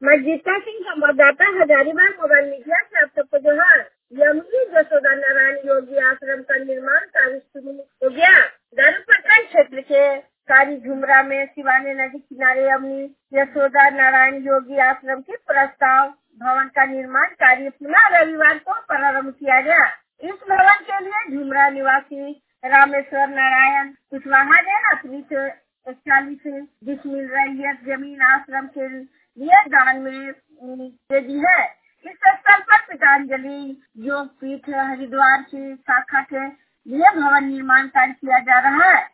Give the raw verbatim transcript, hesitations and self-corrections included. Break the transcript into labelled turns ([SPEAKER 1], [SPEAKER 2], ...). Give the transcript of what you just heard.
[SPEAKER 1] मैं जीता सिंह, संवाददाता, हजारीबाग मोबाइल मीडिया से आप सबको जो है यमुनी यशोदा नारायण योगी आश्रम का निर्माण कार्य शुरू हो गया। दारूपट्टा क्षेत्र के कारी झुमरा में शिवानी नदी किनारे यमुनी यशोदा नारायण योगी आश्रम के प्रस्ताव भवन का निर्माण कार्य पुनः रविवार को प्रारंभ किया गया। इस भवन के लिए झुमरा निवासी रामेश्वर नारायण कुशवाहा ने अपनी चालीस डिसमिल रही जमीन आश्रम के लिए दान में दे दी है। इस स्थल पर पतंजलि योग पीठ हरिद्वार की शाखा के लिए भवन निर्माण कार्य किया जा रहा है।